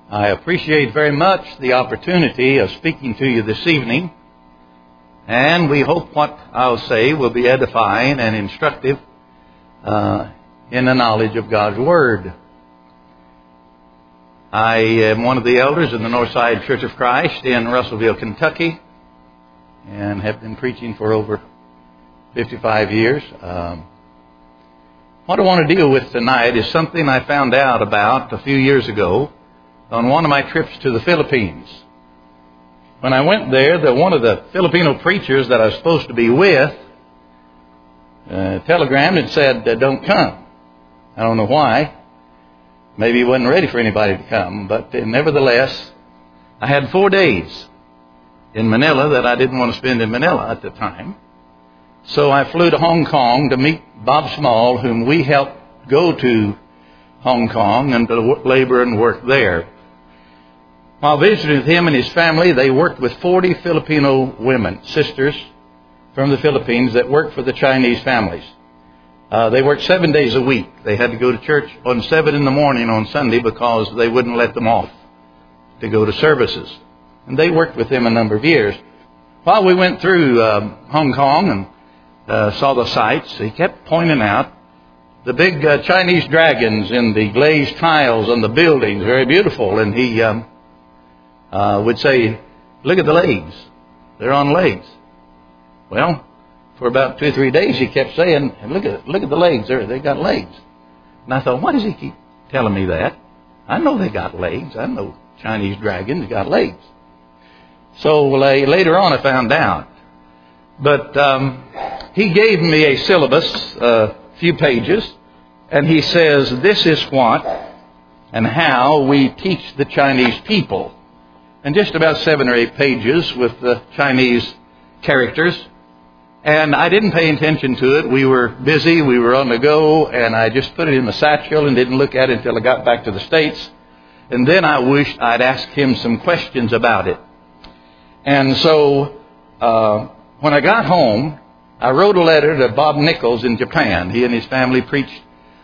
I appreciate very much the opportunity of speaking to you this evening, and we hope what I'll say will be edifying and instructive in the knowledge of God's Word. I am one of the elders in the Northside Church of Christ in Russellville, Kentucky, and have been preaching for over 55 years. What I want to deal with tonight is something I found out about a few years ago on one of my trips to the Philippines. When I went there, one of the Filipino preachers that I was supposed to be with telegrammed and said, don't come. I don't know why. Maybe he wasn't ready for anybody to come, but nevertheless, I had 4 days in Manila that I didn't want to spend in Manila at the time. So I flew to Hong Kong to meet Bob Small, whom we helped go to Hong Kong and to labor and work there. While visiting with him and his family, they worked with 40 Filipino women, sisters from the Philippines that worked for the Chinese families. They worked 7 days a week. They had to go to church on 7 in the morning on Sunday because they wouldn't let them off to go to services. And they worked with them a number of years. While we went through Hong Kong and saw the sights, he kept pointing out the big Chinese dragons in the glazed tiles on the buildings, very beautiful. And he would say, look at the legs. They're on legs. Well, for about 2 or 3 days he kept saying, look at the legs. They got legs. And I thought, why does he keep telling me that? I know they got legs. I know Chinese dragons got legs. So later on I found out. But he gave me a syllabus, a few pages, and he says, this is what and how we teach the Chinese people. And just about 7 or 8 pages with the Chinese characters. And I didn't pay attention to it. We were busy. We were on the go. And I just put it in the satchel and didn't look at it until I got back to the States. And then I wished I'd asked him some questions about it. And so when I got home, I wrote a letter to Bob Nichols in Japan. He and his family preached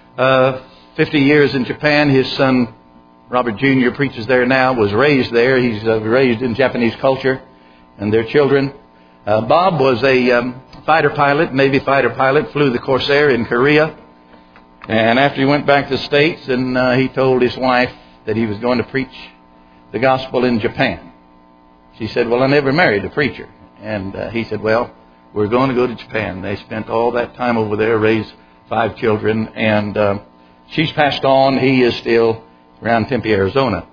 50 years in Japan. His son, Robert Jr., preaches there now, was raised there. He's raised in Japanese culture and their children. Bob was a fighter pilot, Navy fighter pilot, flew the Corsair in Korea. And after he went back to the States, and he told his wife that he was going to preach the gospel in Japan. She said, well, I never married a preacher. And he said, well, we're going to go to Japan. They spent all that time over there, raised 5 children, and she's passed on. He is still around Tempe, Arizona.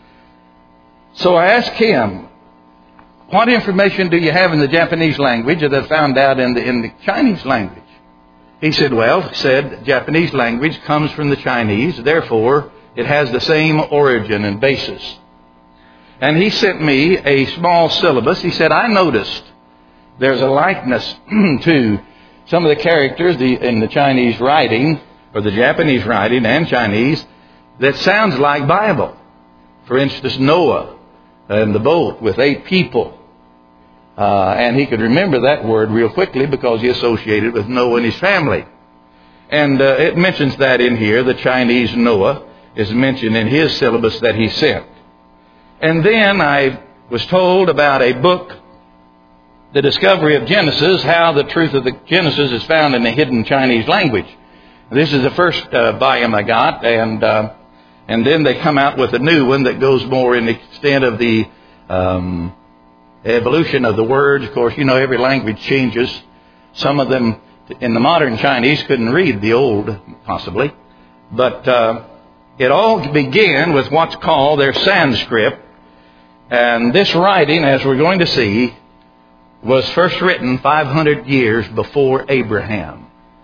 So I asked him, what information do you have in the Japanese language that I found out in the Chinese language? He said, Japanese language comes from the Chinese, therefore it has the same origin and basis. And he sent me a small syllabus. He said, I noticed there's a likeness to some of the characters in the Chinese writing, or the Japanese writing and Chinese, that sounds like Bible. For instance, Noah and the boat with 8 people. And he could remember that word real quickly because he associated with Noah and his family. And it mentions that in here. The Chinese Noah is mentioned in his syllabus that he sent. And then I was told about a book, The Discovery of Genesis, how the truth of the Genesis is found in the hidden Chinese language. This is the first volume I got, and then they come out with a new one that goes more in the extent of the evolution of the words. Of course, every language changes. Some of them in the modern Chinese couldn't read the old, possibly. But it all began with what's called their Sanskrit. And this writing, as we're going to see, was first written 500 years before Abraham.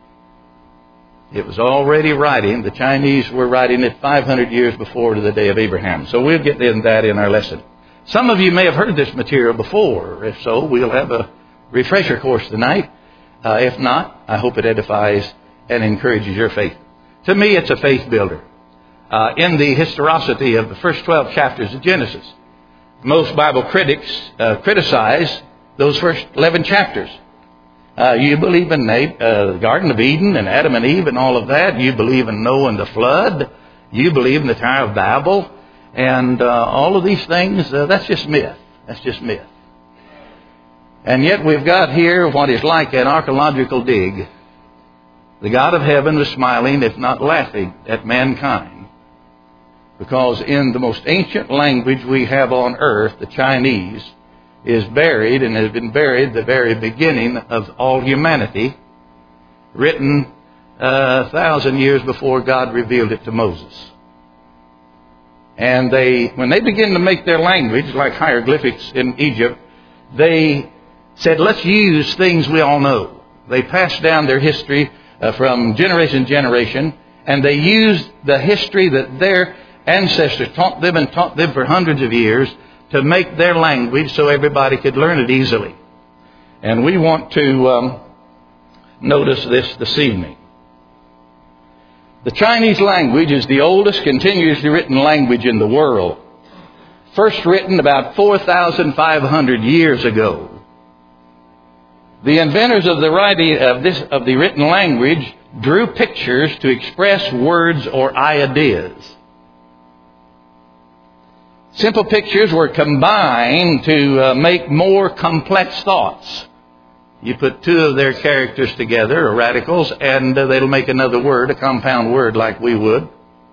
It was already writing. The Chinese were writing it 500 years before to the day of Abraham. So we'll get into that in our lesson. Some of you may have heard this material before. If so, we'll have a refresher course tonight. If not, I hope it edifies and encourages your faith. To me, it's a faith builder. In the historicity of the first 12 chapters of Genesis, most Bible critics criticize those first 11 chapters. You believe in the Garden of Eden and Adam and Eve and all of that. You believe in Noah and the flood. You believe in the Tower of Babel. and all of these things, that's just myth. That's just myth. And yet we've got here what is like an archaeological dig. The God of heaven was smiling, if not laughing, at mankind. Because in the most ancient language we have on earth, the Chinese, is buried and has been buried the very beginning of all humanity, written 1,000 years before God revealed it to Moses. And when they begin to make their language, like hieroglyphics in Egypt, they said, let's use things we all know. They passed down their history from generation to generation, and they used the history that their ancestors taught them and taught them for hundreds of years to make their language so everybody could learn it easily. And we want to notice this evening. The Chinese language is the oldest continuously written language in the world. First written about 4,500 years ago. The inventors of the writing of the written language drew pictures to express words or ideas. Simple pictures were combined to make more complex thoughts. You put two of their characters together, or radicals, and they'll make another word, a compound word like we would.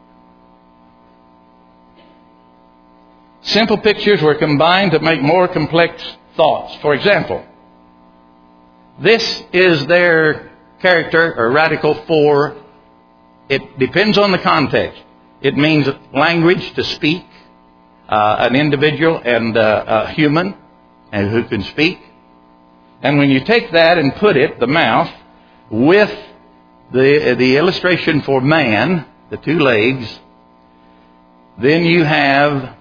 Simple pictures were combined to make more complex thoughts. For example, this is their character or radical for, it depends on the context. It means language, to speak, an individual and a human and who can speak. And when you take that and put it, the mouth, with the illustration for man, the two legs, then you have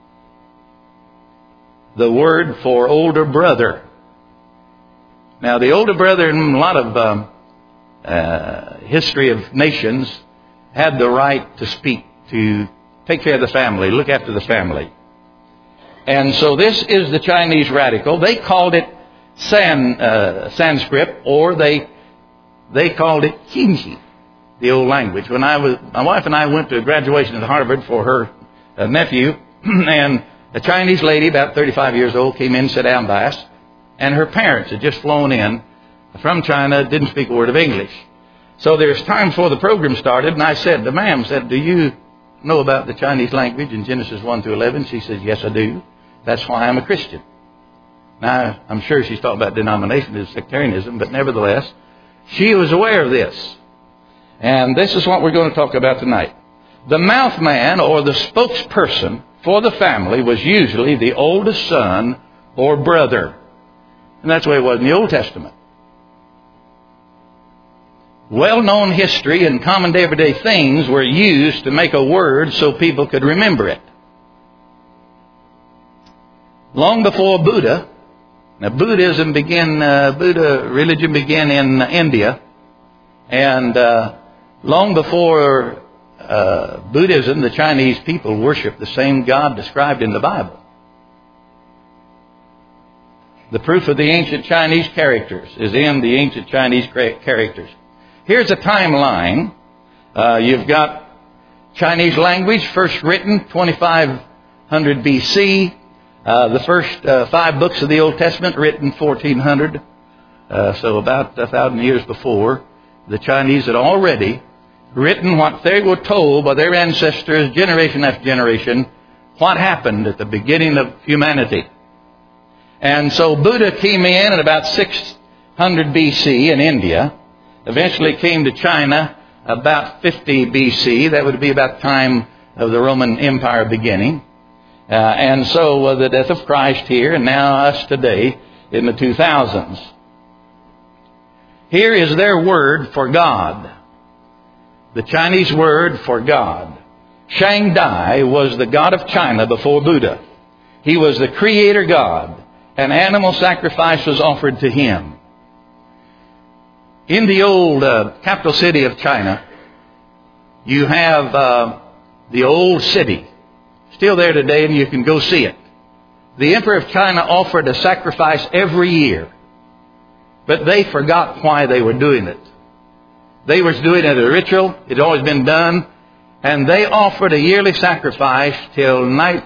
the word for older brother. Now, the older brother in a lot of history of nations had the right to speak, to take care of the family, look after the family. And so this is the Chinese radical. They called it Sanskrit, or they called it Qinji, the old language. My wife and I went to a graduation at Harvard for her nephew, and a Chinese lady, about 35 years old, came in, sat down by us, and her parents had just flown in from China, didn't speak a word of English. So there's time before the program started, and I said, the ma'am said, do you know about the Chinese language in Genesis 1 to 11? She says, yes, I do. That's why I'm a Christian. Now, I'm sure she's talking about denominationalism, sectarianism, but nevertheless, she was aware of this. And this is what we're going to talk about tonight. The mouth man, or the spokesperson for the family, was usually the oldest son or brother. And that's the way it was in the Old Testament. Well-known history and common everyday things were used to make a word so people could remember it. Long before Buddha, now Buddha religion began in India, and long before Buddhism, the Chinese people worshiped the same God described in the Bible. The proof of the ancient Chinese characters is in the ancient Chinese characters. Here's a timeline. You've got Chinese language, first written 2500 BC. The first 5 books of the Old Testament written 1400. So about 1,000 years before. The Chinese had already written what they were told by their ancestors, generation after generation, what happened at the beginning of humanity. And so Buddha came in at about 600 BC in India. Eventually came to China about 50 BC. That would be about the time of the Roman Empire beginning. And so the death of Christ here, and now us today in the 2000s. Here is their word for God. The Chinese word for God. Shangdai was the god of China before Buddha. He was the creator god. An animal sacrifice was offered to him. In the old capital city of China, you have the old city. Still there today, and you can go see it. The Emperor of China offered a sacrifice every year. But they forgot why they were doing it. They were doing it as a ritual. It had always been done. And they offered a yearly sacrifice till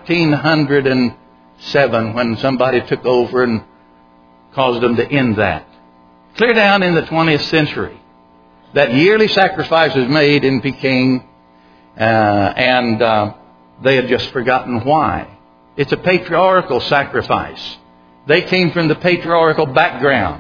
1907 when somebody took over and caused them to end that. Clear down in the 20th century, that yearly sacrifice was made in Peking, and they had just forgotten why. It's a patriarchal sacrifice. They came from the patriarchal background.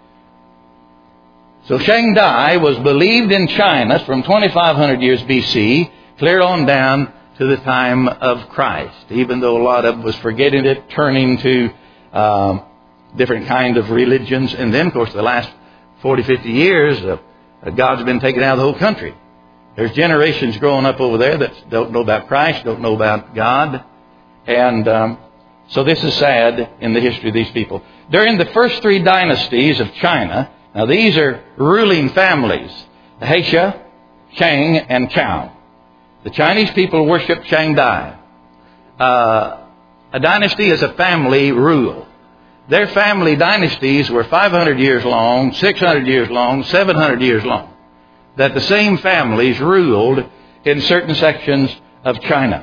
So Shangdi was believed in China from 2,500 years BC, clear on down to the time of Christ, even though a lot of them was forgetting it, turning to different kind of religions. And then, of course, the last 40, 50 years, God's been taken out of the whole country. There's generations growing up over there that don't know about Christ, don't know about God. And so this is sad in the history of these people. During the first three dynasties of China, now these are ruling families, Heisha, Shang, and Chao. The Chinese people worship Shangdi. A dynasty is a family rule. Their family dynasties were 500 years long, 600 years long, 700 years long. That the same families ruled in certain sections of China.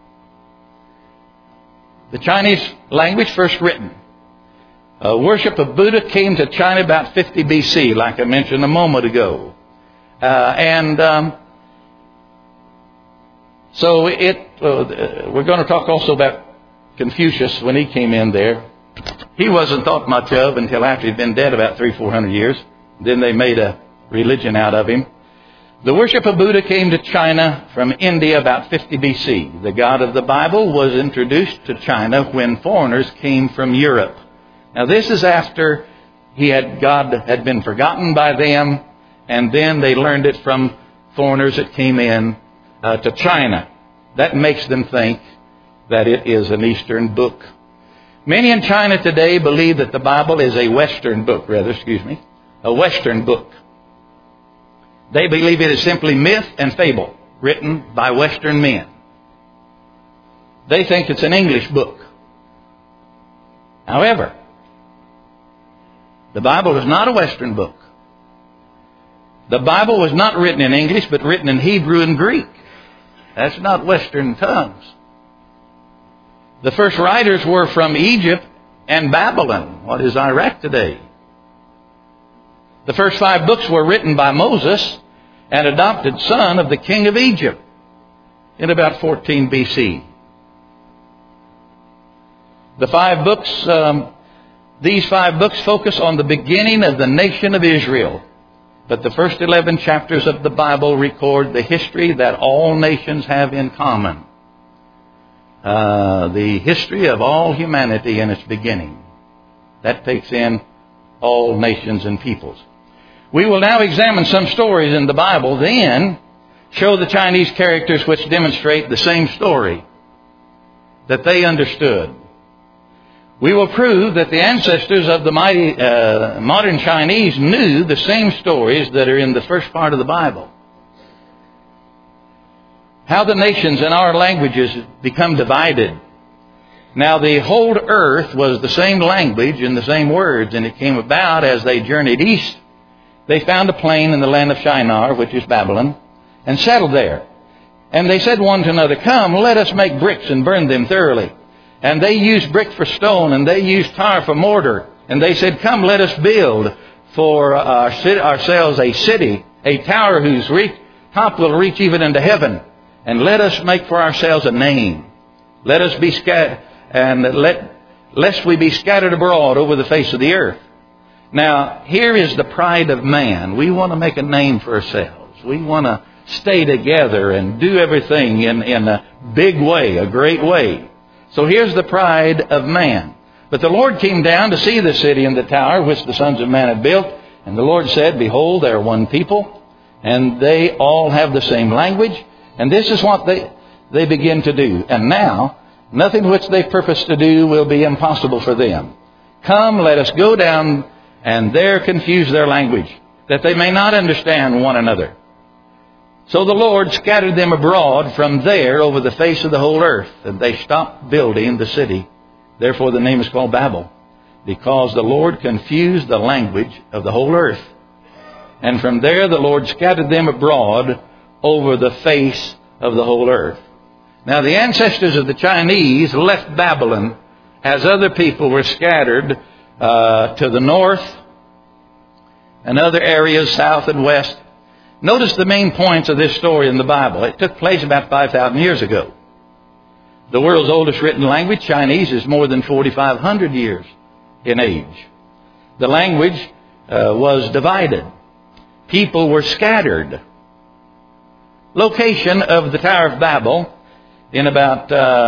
The Chinese language first written. Worship of Buddha came to China about 50 BC, like I mentioned a moment ago. So we're going to talk also about Confucius when he came in there. He wasn't thought much of until after he'd been dead about 300-400 years. Then they made a religion out of him. The worship of Buddha came to China from India about 50 BC. The God of the Bible was introduced to China when foreigners came from Europe. Now this is after God had been forgotten by them, and then they learned it from foreigners that came in to China. That makes them think that it is an Eastern book. Many in China today believe that the Bible is a Western book, a Western book. They believe it is simply myth and fable written by Western men. They think it's an English book. However, the Bible is not a Western book. The Bible was not written in English, but written in Hebrew and Greek. That's not Western tongues. The first writers were from Egypt and Babylon, what is Iraq today. The first 5 books were written by Moses, an adopted son of the king of Egypt, in about 14 BC. The 5 books, these 5 books focus on the beginning of the nation of Israel. But the first 11 chapters of the Bible record the history that all nations have in common. The history of all humanity in its beginning. That takes in all nations and peoples. We will now examine some stories in the Bible, then show the Chinese characters which demonstrate the same story that they understood. We will prove that the ancestors of the mighty modern Chinese knew the same stories that are in the first part of the Bible. How the nations in our languages become divided. Now the whole earth was the same language and the same words, and it came about as they journeyed east. They found a plain in the land of Shinar, which is Babylon, and settled there. And they said one to another, "Come, let us make bricks and burn them thoroughly." And they used brick for stone, and they used tar for mortar. And they said, "Come, let us build for ourselves a city, a tower whose top will reach even into heaven. And let us make for ourselves a name. Let us be scattered, and lest we be scattered abroad over the face of the earth." Now, here is the pride of man. We want to make a name for ourselves. We want to stay together and do everything in a big way, a great way. So here's the pride of man. But the Lord came down to see the city and the tower which the sons of man had built. And the Lord said, "Behold, they are one people, and they all have the same language. And this is what they begin to do. And now, nothing which they purpose to do will be impossible for them. Come, let us go down and there confuse their language, that they may not understand one another." So the Lord scattered them abroad from there over the face of the whole earth, and they stopped building the city. Therefore the name is called Babel, because the Lord confused the language of the whole earth. And from there the Lord scattered them abroad over the face of the whole earth. Now, the ancestors of the Chinese left Babylon as other people were scattered to the north and other areas, south and west. Notice the main points of this story in the Bible. It took place about 5,000 years ago. The world's oldest written language, Chinese, is more than 4,500 years in age. The language was divided. People were scattered. Location of the Tower of Babel in about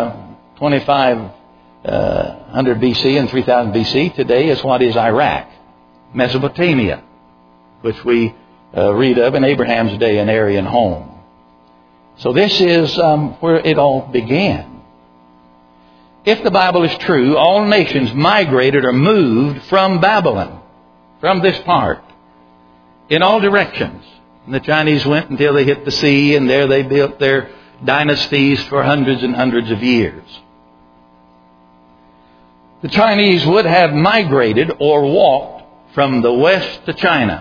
2500 BC and 3000 BC today is what is Iraq, Mesopotamia, which we read of in Abraham's day, an Aryan home. So this is where it all began. If the Bible is true, all nations migrated or moved from Babylon, from this part, in all directions. And the Chinese went until they hit the sea, and there they built their dynasties for hundreds and hundreds of years. The Chinese would have migrated or walked from the west to China.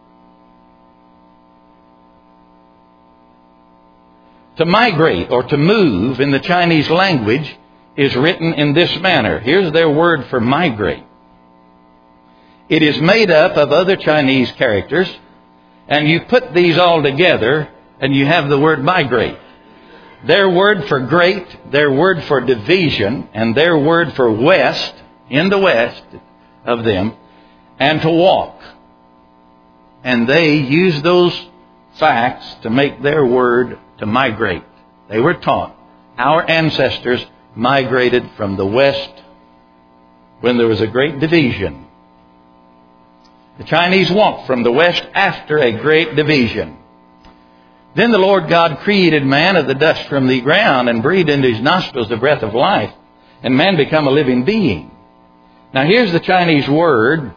To migrate or to move in the Chinese language is written in this manner. Here's their word for migrate. It is made up of other Chinese characters, and you put these all together and you have the word migrate. Their word for great, their word for division, and their word for west, in the west of them, and to walk. And they use those facts to make their word to migrate. They were taught. Our ancestors migrated from the west when there was a great division. The Chinese walked from the west after a great division. Then the Lord God created man of the dust from the ground and breathed into his nostrils the breath of life, and man became a living being. Now here's the Chinese word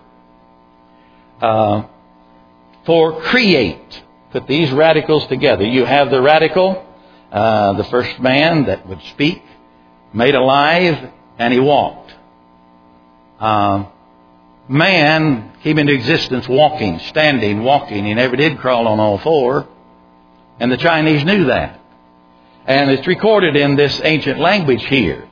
for create. Put these radicals together. You have the radical, the first man that would speak, made alive, and he walked. Man came into existence walking, standing, walking. He never did crawl on all four. And the Chinese knew that. And it's recorded in this ancient language here.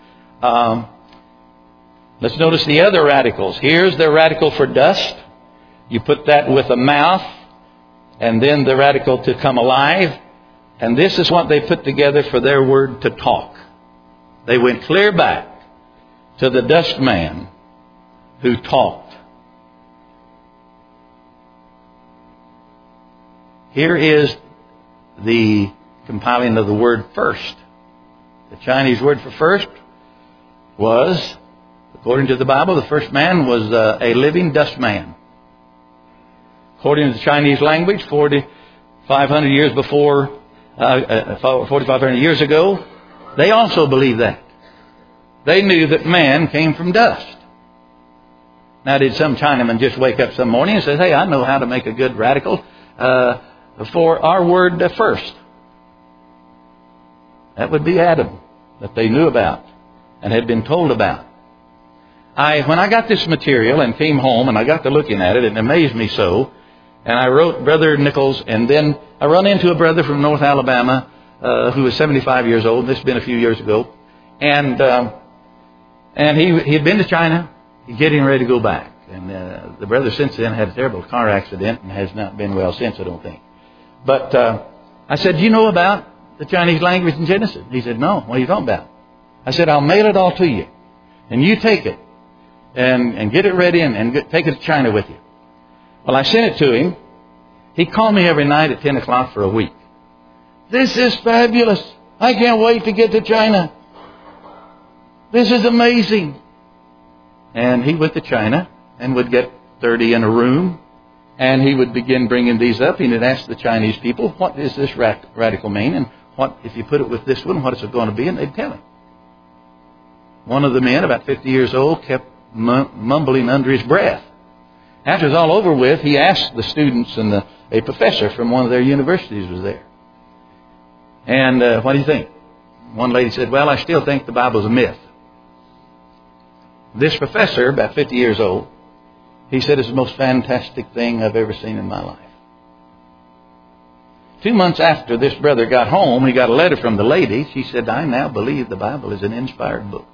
Let's notice the other radicals. Here's the radical for dust. You put that with a mouth, and then the radical to come alive. And this is what they put together for their word to talk. They went clear back to the dust man who talked. Here is the compiling of the word first. The Chinese word for first was, according to the Bible, the first man was a living dust man. According to the Chinese language, 4,500 years before, 4,500 years ago, they also believed that. They knew that man came from dust. Now, did some Chinaman just wake up some morning and say, hey, I know how to make a good radical for our word first? That would be Adam, that they knew about and had been told about. When I got this material and came home and I got to looking at it, it amazed me so. And I wrote Brother Nichols, and then I run into a brother from North Alabama who was 75 years old. This has been a few years ago. And he had been to China. He's getting ready to go back. And the brother since then had a terrible car accident and has not been well since, I don't think. But I said, do you know about the Chinese language in Genesis? He said, no. What are you talking about? I said, I'll mail it all to you. And you take it and get it ready and take it to China with you. Well, I sent it to him. He called me every night at 10 o'clock for a week. This is fabulous. I can't wait to get to China. This is amazing. And he went to China and would get 30 in a room. And he would begin bringing these up. He would ask the Chinese people, what does this radical mean? And what if you put it with this one, what is it going to be? And they'd tell him. One of the men, about 50 years old, kept mumbling under his breath. After it was all over with, he asked the students, and a professor from one of their universities was there. And what do you think? One lady said, well, I still think the Bible's a myth. This professor, about 50 years old, he said it's the most fantastic thing I've ever seen in my life. 2 months after this brother got home, he got a letter from the lady. She said, I now believe the Bible is an inspired book.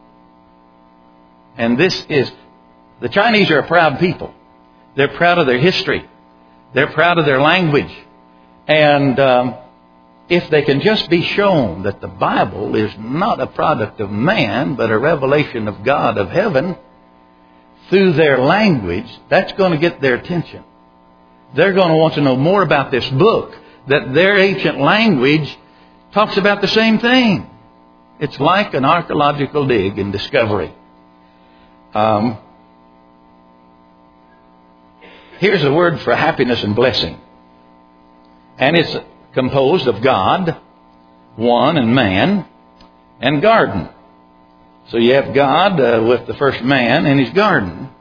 And the Chinese are a proud people. They're proud of their history. They're proud of their language. And if they can just be shown that the Bible is not a product of man, but a revelation of God of heaven through their language, that's going to get their attention. They're going to want to know more about this book, that their ancient language talks about the same thing. It's like an archaeological dig in discovery. Here's a word for happiness and blessing. And it's composed of God, one, and man, and garden. So you have God with the first man in his garden.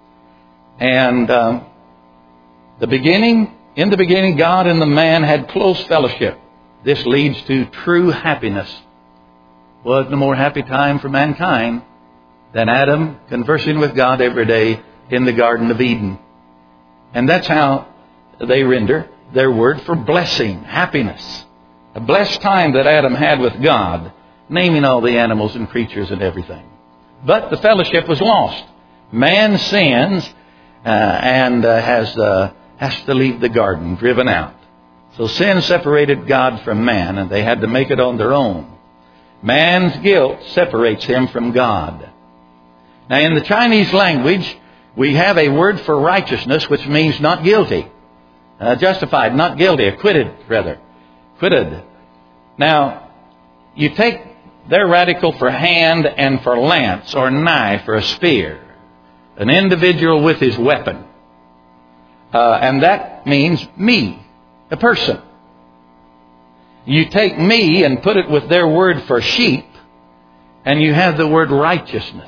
And in the beginning, God and the man had close fellowship. This leads to true happiness. Wasn't a more happy time for mankind than Adam conversing with God every day in the Garden of Eden. And that's how they render their word for blessing, happiness. A blessed time that Adam had with God, naming all the animals and creatures and everything. But the fellowship was lost. Man sins and has to leave the garden, driven out. So sin separated God from man, and they had to make it on their own. Man's guilt separates him from God. Now, in the Chinese language, we have a word for righteousness, which means not guilty. Justified, not guilty, acquitted, rather. Acquitted. Now, you take their radical for hand and for lance or knife or a spear. An individual with his weapon. And that means me, a person. You take me and put it with their word for sheep, and you have the word righteousness.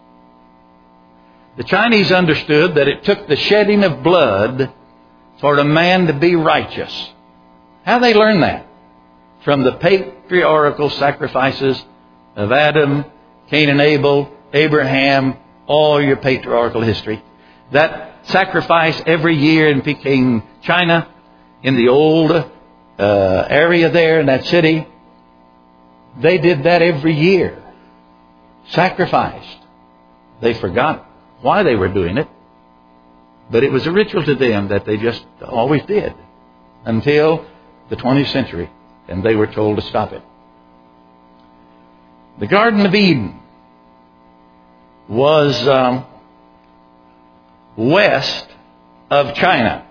The Chinese understood that it took the shedding of blood for a man to be righteous. How they learn that? From the patriarchal sacrifices of Adam, Cain and Abel, Abraham, all your patriarchal history. That sacrifice every year in Peking, China, in the old area there in that city, they did that every year. Sacrificed. They forgot why they were doing it. But it was a ritual to them that they just always did. Until the 20th century. And they were told to stop it. The Garden of Eden was west of China.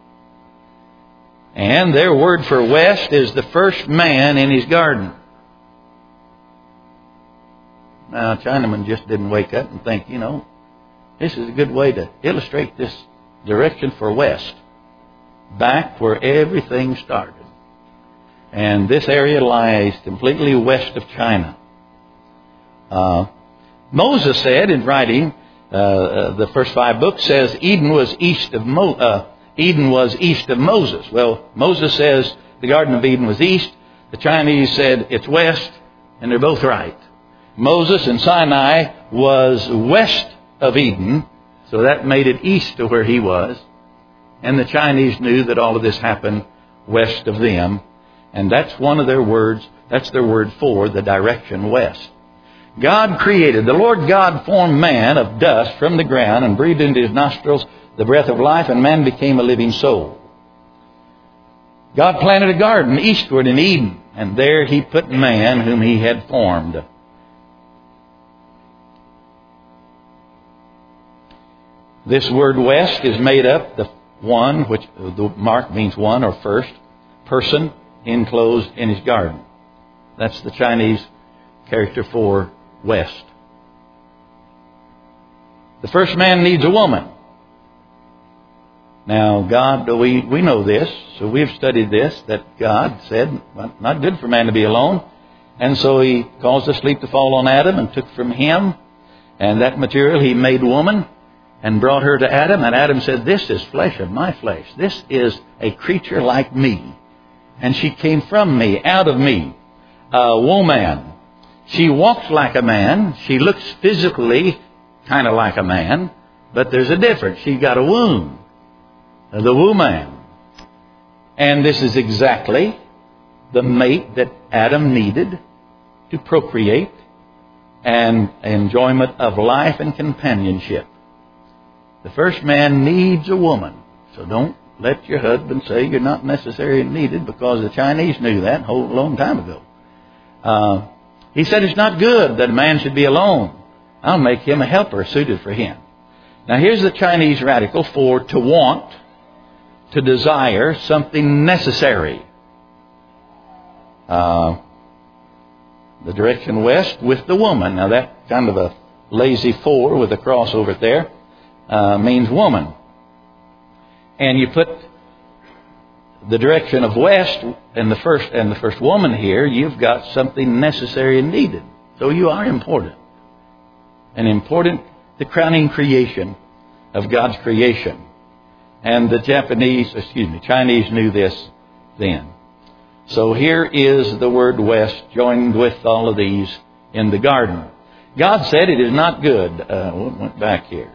And their word for west is the first man in his garden. Now, Chinaman just didn't wake up and think, this is a good way to illustrate this direction for west. Back where everything started. And this area lies completely west of China. Moses said in writing, the first 5 books says Eden was east of Moses. Well, Moses says the Garden of Eden was east. The Chinese said it's west, and they're both right. Moses in Sinai was west of Eden, so that made it east of where he was. And the Chinese knew that all of this happened west of them. And that's one of their words. That's their word for the direction west. God created. The Lord God formed man of dust from the ground and breathed into his nostrils the breath of life, and man became a living soul. God planted a garden eastward in Eden, and there he put man whom he had formed. This word west is made up, the one, which the mark means one or first, person enclosed in his garden. That's the Chinese character for west. The first man needs a woman. Now, God, we know this, so we've studied this, that God said, well, not good for man to be alone. And so he caused the sleep to fall on Adam and took from him, and that material he made woman and brought her to Adam. And Adam said, this is flesh of my flesh. This is a creature like me. And she came from me, out of me, a woman. She walks like a man. She looks physically kind of like a man. But there's a difference. She got a womb. The woman. And this is exactly the mate that Adam needed to procreate and enjoyment of life and companionship. The first man needs a woman. So don't let your husband say you're not necessary and needed, because the Chinese knew that a whole long time ago. He said it's not good that a man should be alone. I'll make him a helper suited for him. Now here's the Chinese radical for to want, to desire something necessary. The direction west with the woman. Now that kind of a lazy four with a cross over it there means woman. And you put the direction of west and the first woman here, you've got something necessary and needed. So you are important. An important, the crowning creation of God's creation. And the Chinese knew this then. So here is the word west joined with all of these in the garden. God said it is not good. What went back here?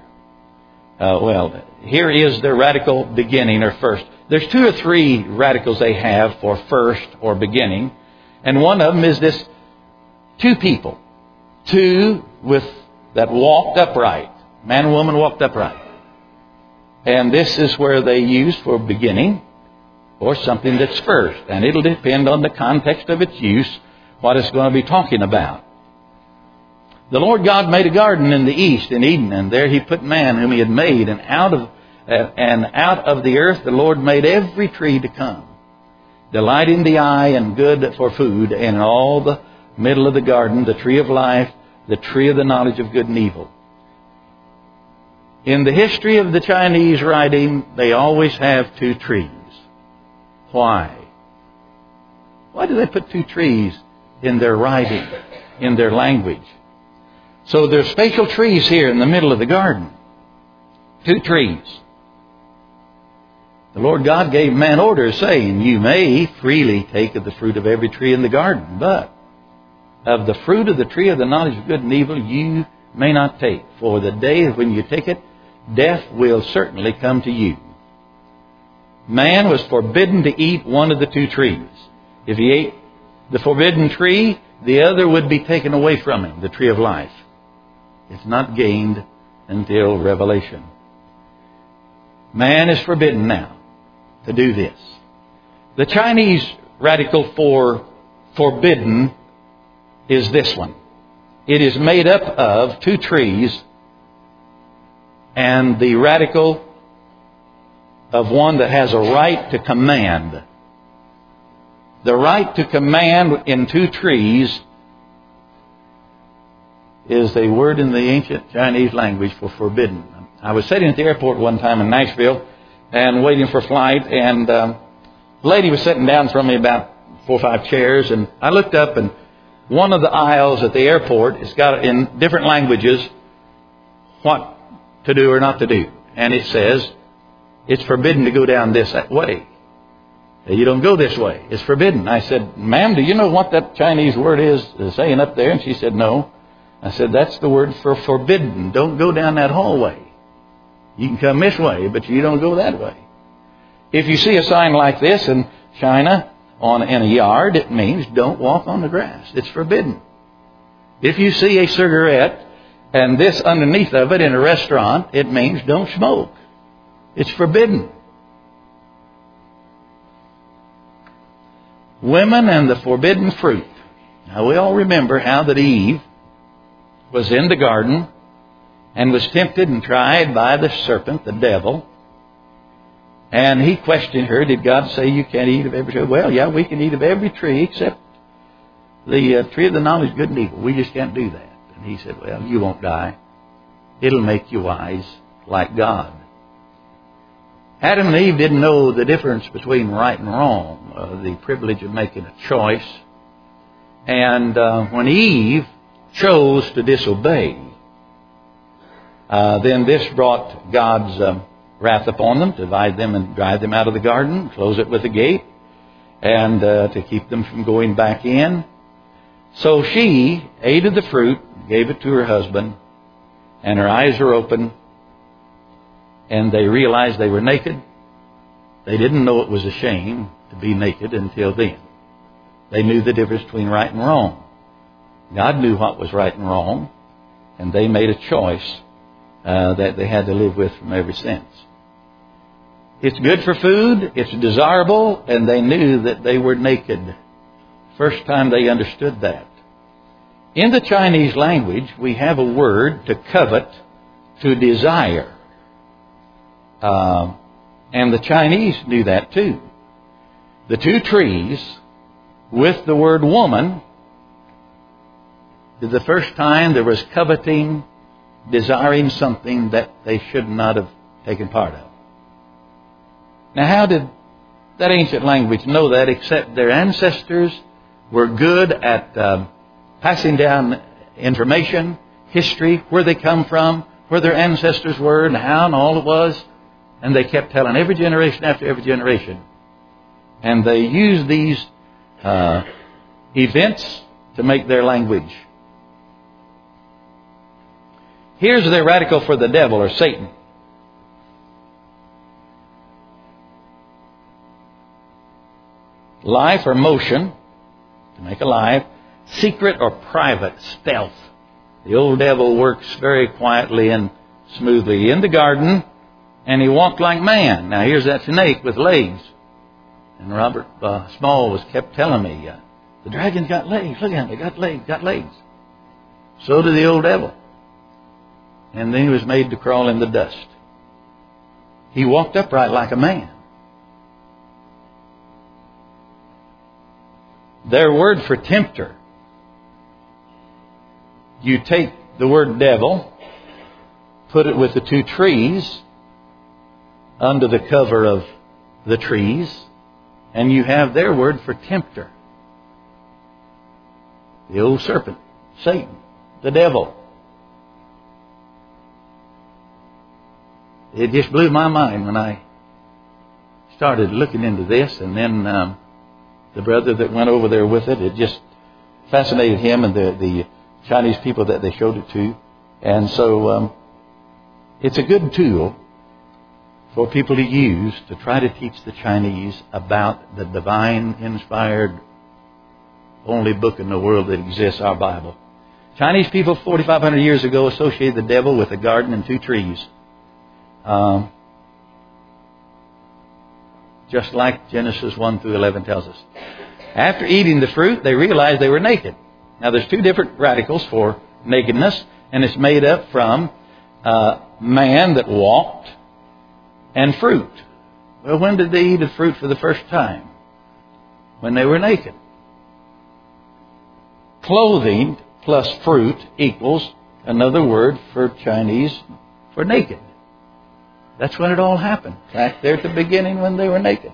Here is the radical beginning or first. There's 2 or 3 radicals they have for first or beginning. And one of them is this 2 people. 2 that walked upright. Man and woman walked upright. And this is where they use for beginning or something that's first. And it'll depend on the context of its use what it's going to be talking about. The Lord God made a garden in the east in Eden, and there He put man whom He had made, and out of the earth the Lord made every tree to come, delighting the eye and good for food, and in all the middle of the garden the tree of life, the tree of the knowledge of good and evil. In the history of the Chinese writing, they always have 2 trees. Why? Why do they put 2 trees in their writing, in their language? So there's spatial trees here in the middle of the garden. 2 trees. The Lord God gave man orders saying, you may freely take of the fruit of every tree in the garden, but of the fruit of the tree of the knowledge of good and evil you may not take. For the day when you take it, death will certainly come to you. Man was forbidden to eat one of the 2 trees. If he ate the forbidden tree, the other would be taken away from him, the tree of life. It's not gained until Revelation. Man is forbidden now to do this. The Chinese radical for forbidden is this one. It is made up of 2 trees and the radical of one that has a right to command. The right to command in 2 trees is a word in the ancient Chinese language for forbidden. I was sitting at the airport one time in Nashville and waiting for flight, and a lady was sitting down from me about 4 or 5 chairs, and I looked up, and one of the aisles at the airport has got in different languages what to do or not to do. And it says, it's forbidden to go down this way. You don't go this way. It's forbidden. I said, ma'am, do you know what that Chinese word is saying up there? And she said, no. I said, that's the word for forbidden. Don't go down that hallway. You can come this way, but you don't go that way. If you see a sign like this in China in a yard, it means don't walk on the grass. It's forbidden. If you see a cigarette and this underneath of it in a restaurant, it means don't smoke. It's forbidden. Women and the forbidden fruit. Now we all remember how that Eve was in the garden and was tempted and tried by the serpent, the devil. And he questioned her, did God say you can't eat of every tree? Well, yeah, we can eat of every tree except the tree of the knowledge of good and evil. We just can't do that. And he said, well, you won't die. It'll make you wise like God. Adam and Eve didn't know the difference between right and wrong, the privilege of making a choice. And when Eve chose to disobey, then this brought God's wrath upon them, to divide them and drive them out of the garden, close it with a gate, and to keep them from going back in. So she ate of the fruit, gave it to her husband, and her eyes were open, and they realized they were naked. They didn't know it was a shame to be naked until then. They knew the difference between right and wrong. God knew what was right and wrong, and they made a choice that they had to live with from ever since. It's good for food, it's desirable, and they knew that they were naked. First time they understood that. In the Chinese language, we have a word to covet, to desire. And the Chinese knew that too. The two trees with the word woman is the first time there was coveting, desiring something that they should not have taken part of. Now, how did that ancient language know that except their ancestors were good at passing down information, history, where they come from, where their ancestors were, and how and all it was. And they kept telling every generation after every generation. And they used these events to make their language. Here's their radical for the devil or Satan. Life or motion, to make alive. Secret or private, stealth. The old devil works very quietly and smoothly in the garden, and he walked like man. Now here's that snake with legs. And Robert Small kept telling me, the dragon's got legs. Look at him, they got legs. So did the old devil. And then he was made to crawl in the dust. He walked upright like a man. Their word for tempter. You take the word devil, put it with the two trees, under the cover of the trees, and you have their word for tempter. The old serpent, Satan, the devil. It just blew my mind when I started looking into this, and then the brother that went over there with it just fascinated him and the Chinese people that they showed it to. And so it's a good tool for people to use to try to teach the Chinese about the divine inspired only book in the world that exists, our Bible. Chinese people 4,500 years ago associated the devil with a garden and two trees. Just like Genesis 1 through 11 tells us. After eating the fruit, they realized they were naked. Now there's two different radicals for nakedness, and it's made up from man that walked and fruit. Well, when did they eat the fruit for the first time? When they were naked. Clothing plus fruit equals another word for Chinese for naked. That's when it all happened. Back there at the beginning when they were naked.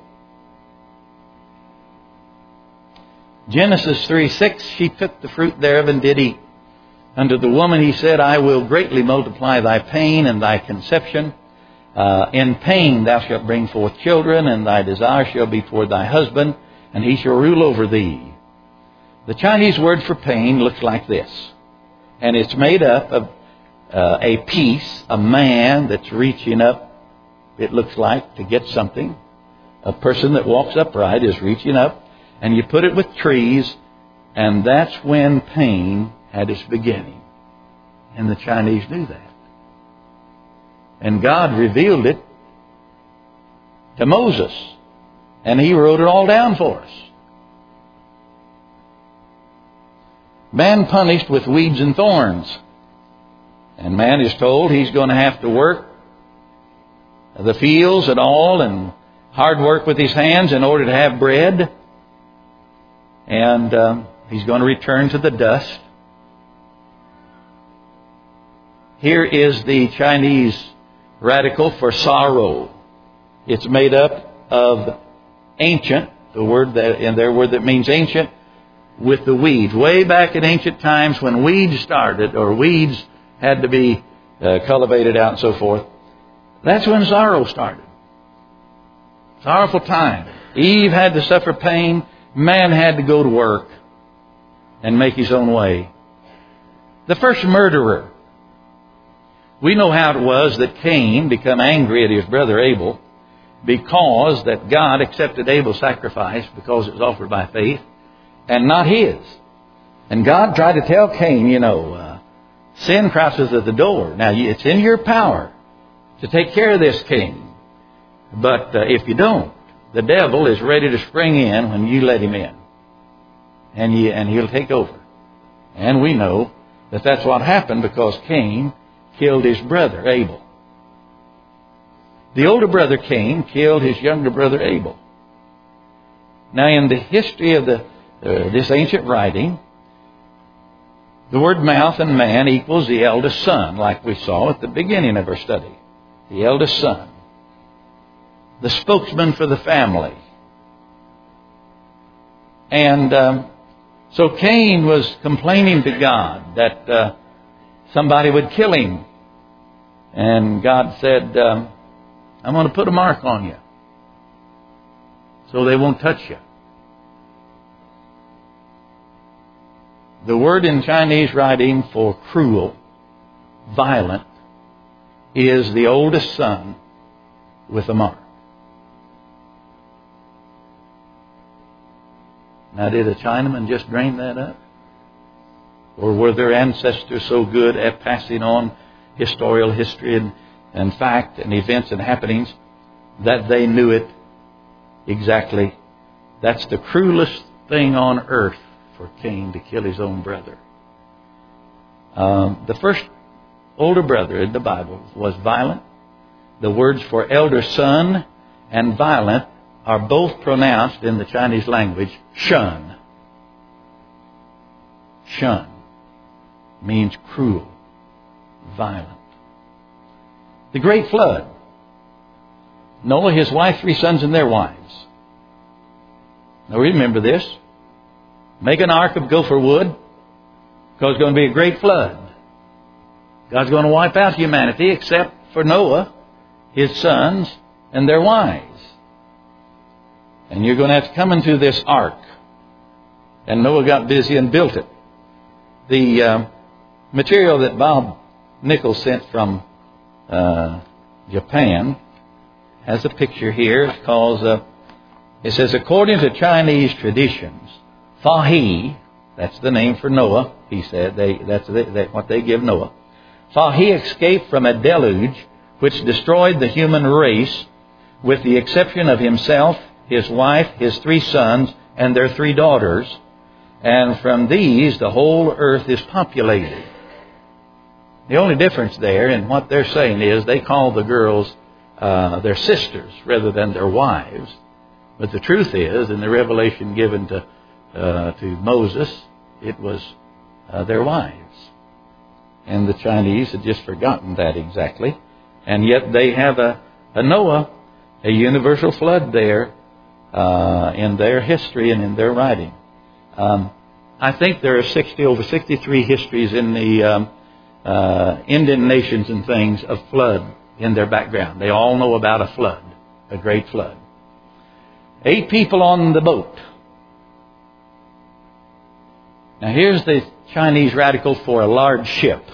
Genesis 3:6, she took the fruit thereof and did eat. Unto the woman he said, I will greatly multiply thy pain and thy conception. In pain thou shalt bring forth children, and thy desire shall be toward thy husband, and he shall rule over thee. The Chinese word for pain looks like this. And it's made up of a piece, a man that's reaching up, it looks like, to get something. A person that walks upright is reaching up, and you put it with trees, and that's when pain had its beginning. And the Chinese knew that. And God revealed it to Moses, and he wrote it all down for us. Man punished with weeds and thorns. And man is told he's going to have to work the fields and all, and hard work with his hands in order to have bread. And he's going to return to the dust. Here is the Chinese radical for sorrow. It's made up of ancient, the word that in their word that means ancient, with the weeds. Way back in ancient times when weeds started, or weeds had to be cultivated out and so forth, that's when sorrow started. Sorrowful time. Eve had to suffer pain. Man had to go to work and make his own way. The first murderer. We know how it was that Cain became angry at his brother Abel, because that God accepted Abel's sacrifice because it was offered by faith and not his. And God tried to tell Cain, sin crouches at the door. Now, it's in your power to take care of this, Cain. But if you don't, the devil is ready to spring in when you let him in. And he'll take over. And we know that that's what happened because Cain killed his brother Abel. The older brother Cain killed his younger brother Abel. Now, in the history of this ancient writing, the word mouth and man equals the eldest son, like we saw at the beginning of our study. The eldest son. The spokesman for the family. And so Cain was complaining to God that somebody would kill him. And God said, I'm going to put a mark on you so they won't touch you. The word in Chinese writing for cruel, violent, is the oldest son with a mark. Now, did a Chinaman just drain that up? Or were their ancestors so good at passing on historical history and fact and events and happenings that they knew it exactly? That's the cruelest thing on earth for Cain to kill his own brother. The first older brother in the Bible was violent. The words for elder son and violent are both pronounced in the Chinese language shun. Shun means cruel, violent. The great flood. Noah, his wife, 3 sons, and their wives. Now remember this. Make an ark of gopher wood because it's going to be a great flood. God's going to wipe out humanity except for Noah, his sons, and their wives. And you're going to have to come into this ark. And Noah got busy and built it. The material that Bob Nichols sent from Japan has a picture here. It's called, it says, according to Chinese traditions, Fa-He, that's the name for Noah, he said. That's what they give Noah. Fa-He escaped from a deluge which destroyed the human race with the exception of himself, his wife, his 3 sons, and their 3 daughters. And from these, the whole earth is populated. The only difference there in what they're saying is they call the girls their sisters rather than their wives. But the truth is, in the revelation given to Moses, it was their wives. And the Chinese had just forgotten that exactly. And yet they have a Noah, a universal flood there in their history and in their writing. I think there are over 63 histories in the Indian nations and things of flood in their background. They all know about a flood, a great flood. 8 people on the boat. Now here's the Chinese radical for a large ship.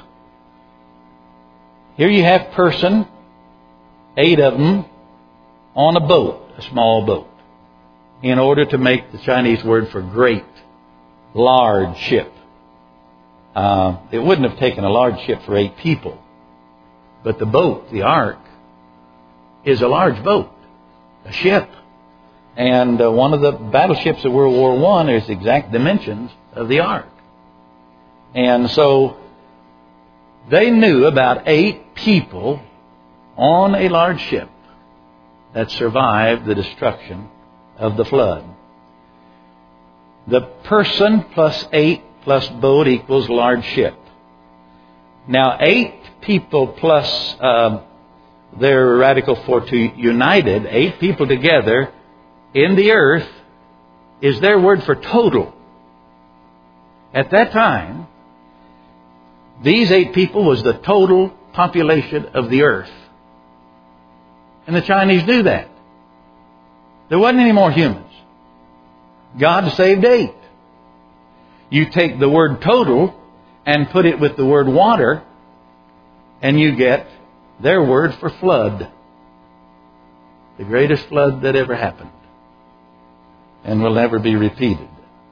Here you have person, 8 of them, on a boat, a small boat, in order to make the Chinese word for great, large ship. It wouldn't have taken a large ship for 8 people. But the boat, the ark, is a large boat, a ship. And one of the battleships of World War I is the exact dimensions of the ark. And so they knew about 8 people on a large ship that survived the destruction of the flood. The person plus 8 plus boat equals large ship. Now 8 people plus their radical for to united, 8 people together in the earth is their word for total. At that time, these 8 people was the total population of the earth. And the Chinese knew that. There wasn't any more humans. God saved 8. You take the word total and put it with the word water, and you get their word for flood. The greatest flood that ever happened. And will never be repeated.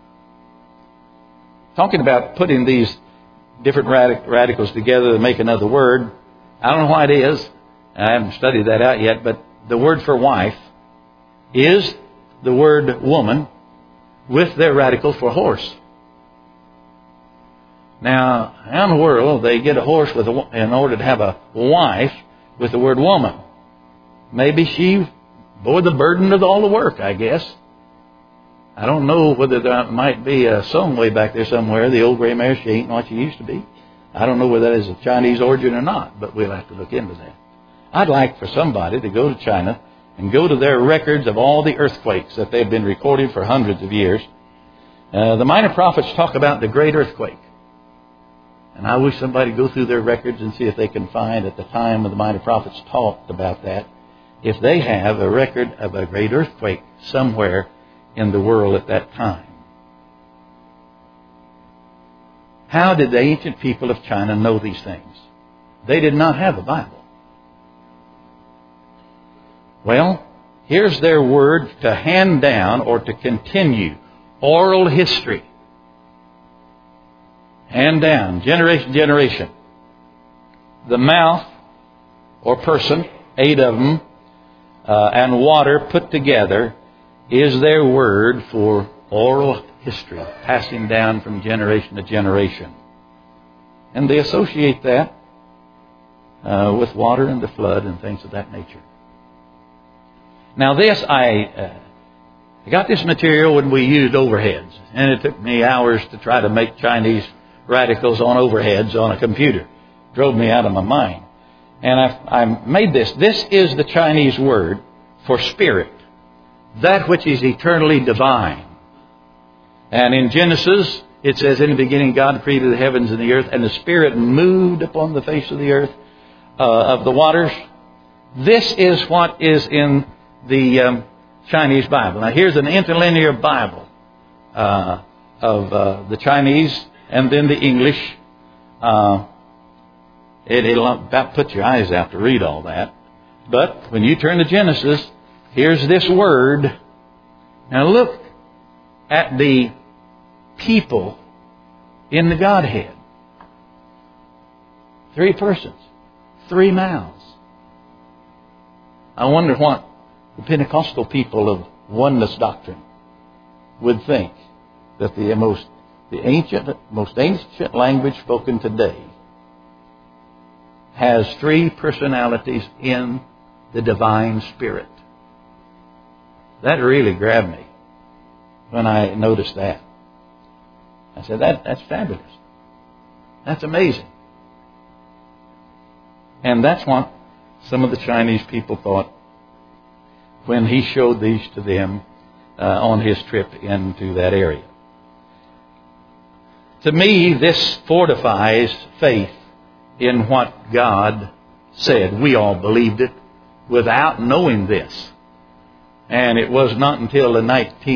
Talking about putting these different radicals together to make another word. I don't know why it is. I haven't studied that out yet. But the word for wife is the word woman with their radical for horse. Now, how in the world they get a horse in order to have a wife with the word woman? Maybe she bore the burden of all the work, I guess. I don't know whether there might be a song way back there somewhere, the old gray mare, she ain't what she used to be. I don't know whether that is of Chinese origin or not, but we'll have to look into that. I'd like for somebody to go to China and go to their records of all the earthquakes that they've been recording for hundreds of years. The minor prophets talk about the great earthquake. And I wish somebody would go through their records and see if they can find at the time when the minor prophets talked about that, if they have a record of a great earthquake somewhere in the world at that time. How did the ancient people of China know these things? They did not have a Bible. Well, here's their word to hand down or to continue oral history. Hand down, generation to generation. The mouth or person, 8 of them, and water put together is their word for oral history, passing down from generation to generation. And they associate that with water and the flood and things of that nature. Now this, I got this material when we used overheads. And it took me hours to try to make Chinese radicals on overheads on a computer. Drove me out of my mind. And I made this. This is the Chinese word for spirit. That which is eternally divine. And in Genesis, it says, in the beginning God created the heavens and the earth, and the Spirit moved upon the face of the earth, of the waters. This is what is in the Chinese Bible. Now here's an interlinear Bible of the Chinese and then the English. It'll about put your eyes out to read all that. But when you turn to Genesis, here's this word. Now look at the people in the Godhead. 3 persons, 3 mouths. I wonder what the Pentecostal people of oneness doctrine would think that the most ancient language spoken today has 3 personalities in the divine spirit. That really grabbed me when I noticed that. I said, that's fabulous. That's amazing. And that's what some of the Chinese people thought when he showed these to them on his trip into that area. To me, this fortifies faith in what God said. We all believed it without knowing this. And it was not until the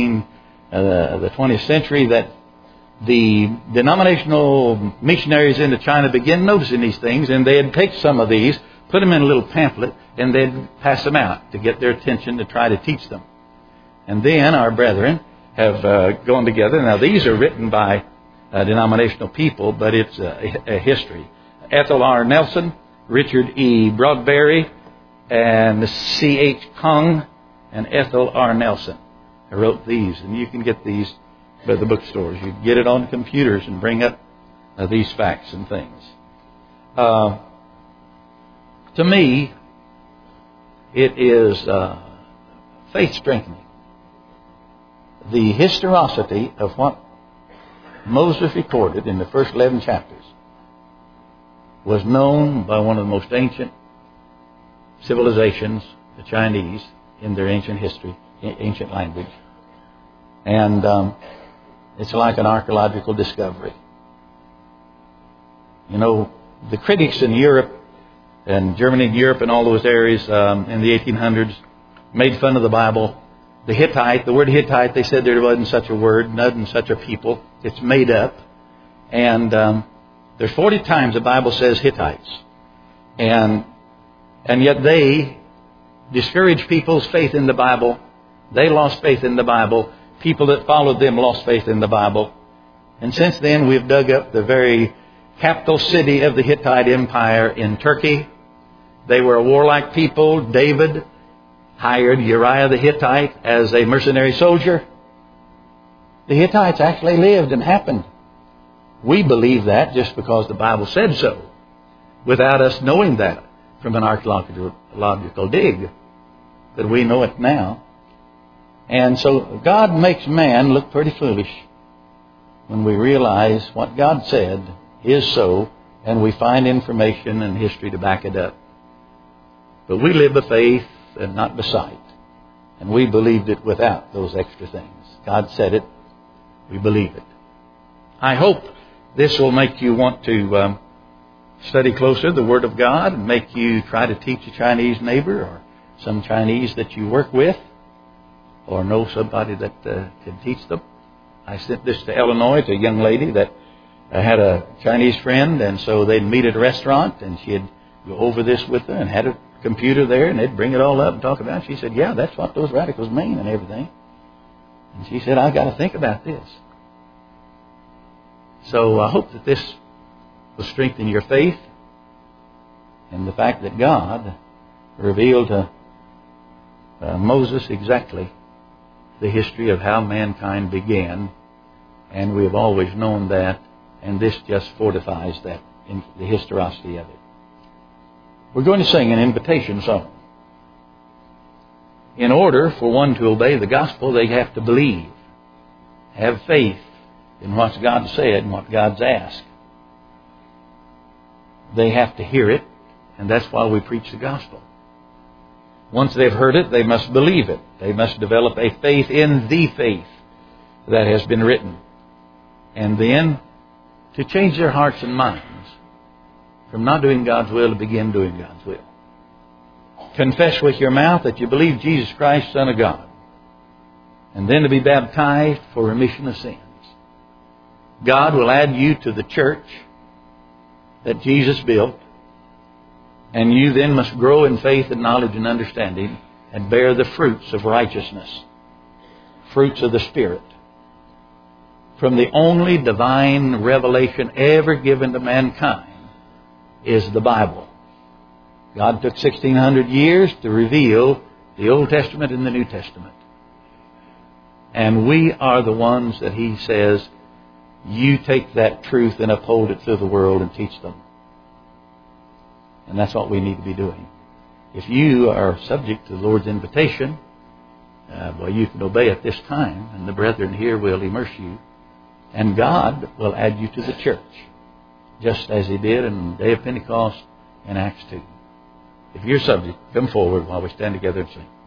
20th century that the denominational missionaries into China began noticing these things, and they'd take some of these, put them in a little pamphlet, and they'd pass them out to get their attention to try to teach them. And then our brethren have gone together. Now these are written by denominational people, but it's a history. Ethel R. Nelson, Richard E. Broadberry, and C.H. Kung, and Ethel R. Nelson. I wrote these, and you can get these by the bookstores. You can get it on computers and bring up these facts and things. To me, it is faith strengthening. The historicity of what Moses recorded in the first 11 chapters was known by one of the most ancient civilizations, the Chinese, in their ancient history, ancient language. And it's like an archaeological discovery. You know, the critics in Europe and Germany and Europe and all those areas in the 1800s made fun of the Bible. The Hittite, the word Hittite, they said there wasn't such a word, wasn't such a people. It's made up. And there's 40 times the Bible says Hittites. And yet they discouraged people's faith in the Bible. They lost faith in the Bible. People that followed them lost faith in the Bible. And since then, we've dug up the very capital city of the Hittite Empire in Turkey. They were a warlike people. David hired Uriah the Hittite as a mercenary soldier. The Hittites actually lived and happened. We believe that just because the Bible said so, without us knowing that from an archaeological dig. But we know it now. And so God makes man look pretty foolish when we realize what God said is so, and we find information and history to back it up. But we live by faith and not by sight. And we believed it without those extra things. God said it. We believe it. I hope this will make you want to study closer the Word of God and make you try to teach a Chinese neighbor or some Chinese that you work with or know somebody that can teach them. I sent this to Illinois to a young lady that had a Chinese friend, and so they'd meet at a restaurant, and she'd go over this with her and had a computer there, and they'd bring it all up and talk about it. She said, yeah, that's what those radicals mean and everything. And she said, I've got to think about this. So I hope that this will strengthen your faith in the fact that God revealed to Moses exactly the history of how mankind began, and we have always known that, and this just fortifies that, in the historicity of it. We're going to sing an invitation song. In order for one to obey the gospel, they have to believe, have faith in what God said and what God's asked. They have to hear it, and that's why we preach the gospel. Once they've heard it, they must believe it. They must develop a faith in the faith that has been written. And then to change their hearts and minds from not doing God's will to begin doing God's will. Confess with your mouth that you believe Jesus Christ, Son of God. And then to be baptized for remission of sins. God will add you to the church that Jesus built. And you then must grow in faith and knowledge and understanding and bear the fruits of righteousness. Fruits of the Spirit. From the only divine revelation ever given to mankind is the Bible. God took 1,600 years to reveal the Old Testament and the New Testament. And we are the ones that He says, you take that truth and uphold it through the world and teach them. And that's what we need to be doing. If you are subject to the Lord's invitation, you can obey at this time, and the brethren here will immerse you, and God will add you to the church, just as He did in the day of Pentecost in Acts 2. If you're subject, come forward while we stand together and sing.